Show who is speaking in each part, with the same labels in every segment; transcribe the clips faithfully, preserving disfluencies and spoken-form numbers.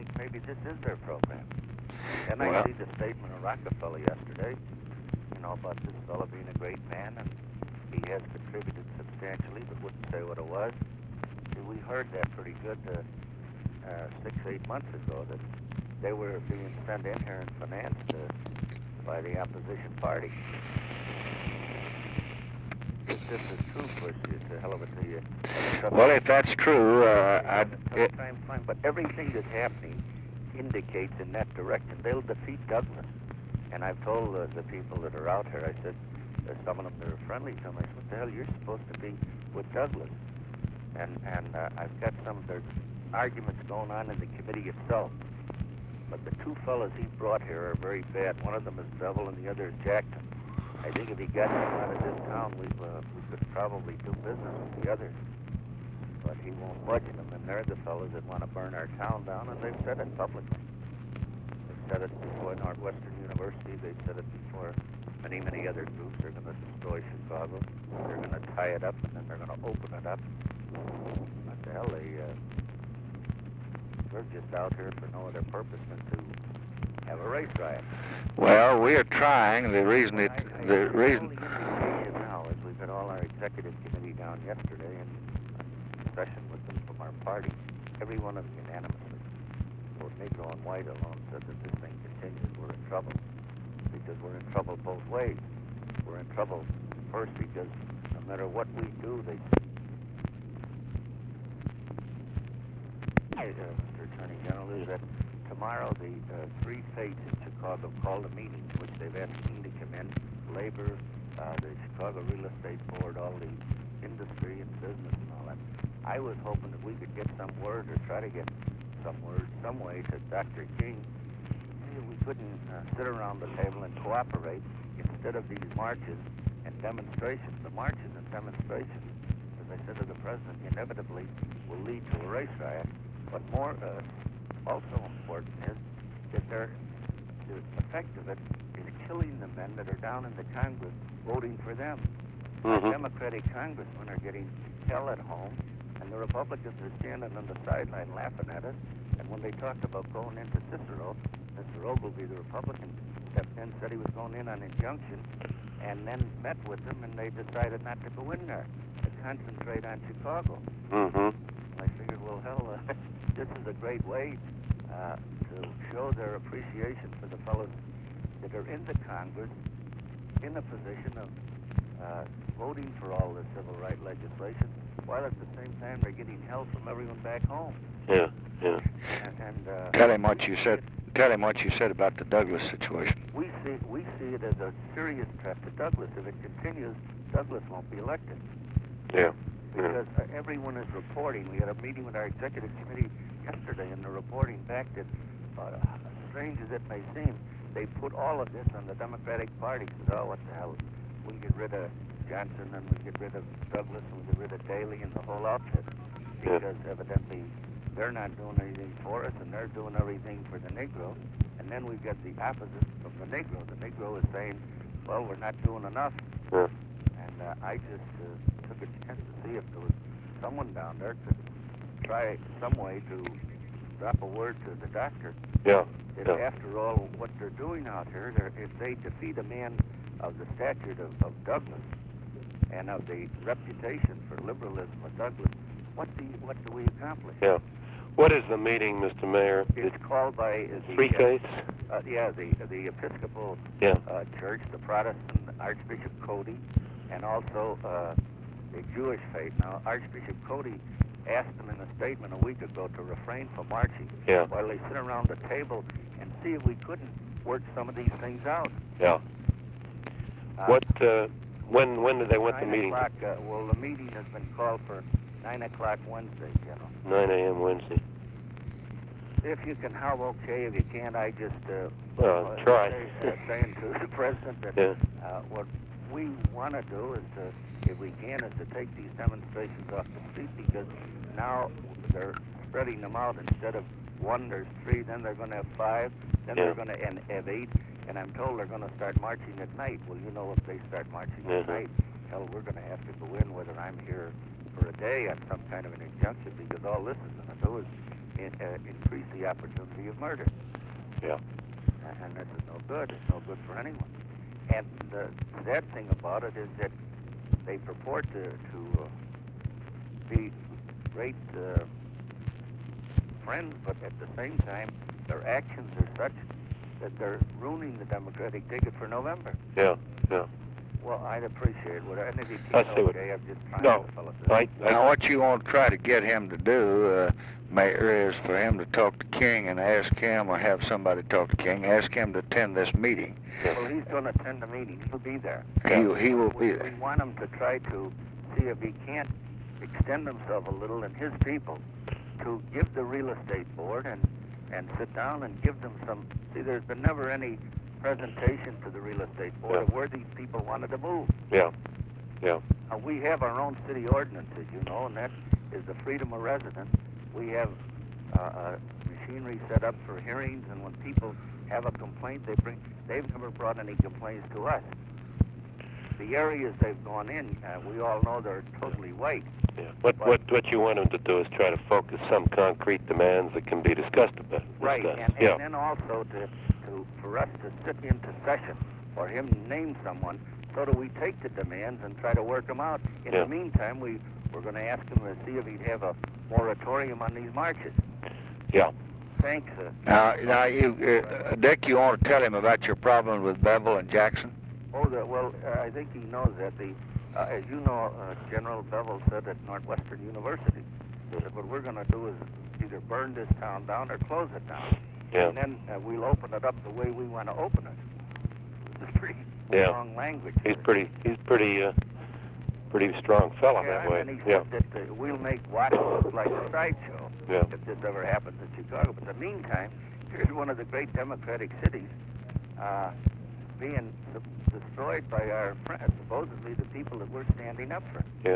Speaker 1: think maybe this is their program. And
Speaker 2: well,
Speaker 1: I see the statement of Rockefeller yesterday, you know, about this fellow being a great man, and he has contributed substantially, but wouldn't say what it was. We heard that pretty good uh, uh, six, eight months ago, that they were being sent in here and financed uh, by the opposition party. If this is true, Bush, it's a hell of a to you.
Speaker 2: Well, if that's true, uh, I'd... It,
Speaker 1: time fine, but everything that's happening indicates in that direction. They'll defeat Douglas. And I've told uh, the people that are out here, I said, uh, some of them that are friendly to them, I said, what the hell, you're supposed to be with Douglas. And, and uh, I've got some, there's arguments going on in the committee itself. But the two fellows he brought here are very bad. One of them is Bevel and the other is Jackson. I think if he got them out of this town, we uh, we could probably do business with the others. But he won't budge them, and they're the fellows that want to burn our town down, and they've said it publicly. They've said it before Northwestern University. They've said it before many, many other groups. They're going to destroy Chicago. They're going to tie it up, and then they're going to open it up. What the hell, they, uh, we're just out here for no other purpose than to have a race riot.
Speaker 2: Well, we are trying. The reason it,
Speaker 1: I, I,
Speaker 2: the
Speaker 1: I
Speaker 2: reason...
Speaker 1: The indication now is we've got all our executive committee down yesterday in session with them from our party. Every one of them unanimously, both Negro and White alone, said that this thing continues, we're in trouble. Because we're in trouble both ways. We're in trouble first because no matter what we do, they... Hey, uh, Mister Attorney General, is that tomorrow the uh, three fates in Chicago called a meeting in which they've asked me to come in, labor, uh, the Chicago Real Estate Board, all the industry and business and all that. I was hoping that we could get some word or try to get some word, some way to Doctor King. Maybe we couldn't uh, sit around the table and cooperate instead of these marches and demonstrations. The marches and demonstrations, as I said to the President, inevitably will lead to a race riot. But more uh, also important is that they're, the effect of it is killing the men that are down in the Congress voting for them.
Speaker 2: Mm-hmm.
Speaker 1: The Democratic congressmen are getting hell at home, and the Republicans are standing on the sideline laughing at us. And when they talked about going into Cicero, Mister Ogilvie, the Republican, stepped in, said he was going in on injunction, and then met with them, and they decided not to go in there, to concentrate on Chicago.
Speaker 2: Mm-hmm.
Speaker 1: I figured, well, hell, uh, this is a great way uh, to show their appreciation for the fellows that are in the Congress in a position of uh, voting for all the civil rights legislation, while at the same time they're getting hell from everyone back home.
Speaker 2: Yeah, yeah.
Speaker 1: And, and uh,
Speaker 2: Tell him what you said. Tell him what you said about the Douglas situation.
Speaker 1: We see we see it as a serious threat to Douglas. If it continues, Douglas won't be elected.
Speaker 2: Yeah.
Speaker 1: Because uh, everyone is reporting. We had a meeting with our executive committee yesterday, and they're reporting back that, uh, strange as it may seem, they put all of this on the Democratic Party. Said, oh, what the hell? We get rid of Johnson, and we get rid of Douglas, and we get rid of Daley, and the whole outfit. Because evidently they're not doing anything for us, and they're doing everything for the Negro. And then we've got the opposite of the Negro. The Negro is saying, well, we're not doing enough.
Speaker 2: Yeah.
Speaker 1: And uh, I just uh, took a chance to see if there was someone down there could try some way to drop a word to the doctor.
Speaker 2: Yeah.
Speaker 1: That
Speaker 2: yeah.
Speaker 1: after all, what they're doing out here, they're, if they defeat a man of the stature of, of Douglas and of the reputation for liberalism of Douglas, what do you, what do we accomplish?
Speaker 2: Yeah. What is the meeting, Mister Mayor?
Speaker 1: It's called by uh, the
Speaker 2: Three faiths.
Speaker 1: Uh, yeah, the the Episcopal
Speaker 2: Yeah.
Speaker 1: uh, Church, the Protestant Archbishop Cody, and also uh, the Jewish faith. Now, Archbishop Cody asked them in a statement a week ago to refrain from marching
Speaker 2: Yeah.
Speaker 1: while they sit around the table and see if we couldn't work some of these things out.
Speaker 2: Yeah.
Speaker 1: Uh,
Speaker 2: What? Uh, when? When did they want the
Speaker 1: nine
Speaker 2: meeting?
Speaker 1: o'clock, uh, well, the meeting has been called for nine o'clock Wednesday, General.
Speaker 2: nine a m Wednesday.
Speaker 1: If you can help, okay. If you can't, I just uh,
Speaker 2: Well,
Speaker 1: uh,
Speaker 2: try.
Speaker 1: Say, uh, saying to the president that
Speaker 2: Yeah.
Speaker 1: uh, what we want to do is to, if we can, is to take these demonstrations off the street, because now they're spreading them out. Instead of one, there's three. Then they're going to have five. Then
Speaker 2: Yeah.
Speaker 1: they're going to have eight. And I'm told they're going to start marching at night. Well, you know, if they start marching
Speaker 2: Mhm.
Speaker 1: at night, hell, we're going to have to go in whether I'm here for a day on some kind of an injunction, because all this is going to do is in, uh, increase the opportunity of murder.
Speaker 3: Yeah.
Speaker 1: And this is no good. It's no good for anyone. And the sad thing about it is that they purport to, to uh, be great uh, friends, but at the same time, their actions are such that they're ruining the Democratic ticket for November.
Speaker 3: Yeah, yeah.
Speaker 1: Well, I'd appreciate what, and if you
Speaker 3: I
Speaker 1: can't,
Speaker 3: see what-
Speaker 1: okay, I'm just trying
Speaker 3: No,
Speaker 1: to fellas.
Speaker 3: I,
Speaker 2: Now,
Speaker 3: I,
Speaker 2: what you want to try to get him to do, uh, Mayor, is for him to talk to King and ask him, or have somebody talk to King, ask him to attend this meeting.
Speaker 1: Well, he's going to attend the meeting. He'll be there.
Speaker 2: He, he will
Speaker 1: We,
Speaker 2: be
Speaker 1: we
Speaker 2: there.
Speaker 1: want him to try to see if he can't extend himself a little and his people to give the real estate board and, and sit down and give them some... See, there's been never any presentation to the real estate board
Speaker 3: Yeah.
Speaker 1: of where these people wanted to move.
Speaker 3: yeah, yeah,
Speaker 1: Uh, we have our own city ordinances, you know, and that is the freedom of residence. We have uh, uh, machinery set up for hearings, and when people have a complaint, they bring... They've never brought any complaints to us. The areas they've gone in, uh, we all know they're totally white.
Speaker 3: yeah. What, what, what you want him to do is try to focus some concrete demands that can be discussed about.
Speaker 1: Right,
Speaker 3: discussed.
Speaker 1: and, and
Speaker 3: Yeah,
Speaker 1: then also to, to for us to sit into session, or him to name someone, so that we take the demands and try to work them out. In
Speaker 3: Yeah.
Speaker 1: the meantime, we, we're going to ask him to see if he'd have a moratorium on these marches.
Speaker 3: yeah.
Speaker 1: Thanks. Uh,
Speaker 2: Now, now you, uh, Dick, you want to tell him about your problem with Bevel and Jackson?
Speaker 1: oh, the, well, uh, I think he knows that. The, uh, as you know, uh, General Bevel said at Northwestern University that what we're going to do is either burn this town down or close it down.
Speaker 3: Yeah.
Speaker 1: And then uh, we'll open it up the way we want to open it. It's pretty
Speaker 3: Yeah.
Speaker 1: strong language.
Speaker 3: He's pretty, he's pretty, uh, pretty strong fella
Speaker 1: Yeah,
Speaker 3: that way.
Speaker 1: and he
Speaker 3: Yeah,
Speaker 1: said that uh, we'll make Watts look like a sideshow
Speaker 3: yeah,
Speaker 1: if this ever happens in Chicago. But in the meantime, here's one of the great democratic cities uh, being de- destroyed by our friends, supposedly the people that we're standing up for.
Speaker 3: yeah.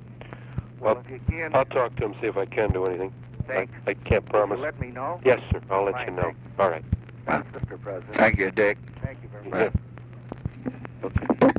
Speaker 1: Well,
Speaker 3: Well,
Speaker 1: if you can,
Speaker 3: I'll talk to him, see if I can do anything. I,
Speaker 1: thanks.
Speaker 3: I can't
Speaker 1: Will you
Speaker 3: promise.
Speaker 1: let me know.
Speaker 3: Yes, sir, I'll let
Speaker 1: Fine,
Speaker 3: you know.
Speaker 1: thanks.
Speaker 3: All right.
Speaker 1: Thanks, Mister President.
Speaker 2: Thank you, Dick.
Speaker 1: Thank you very
Speaker 3: Yeah.
Speaker 1: much.
Speaker 2: Okay.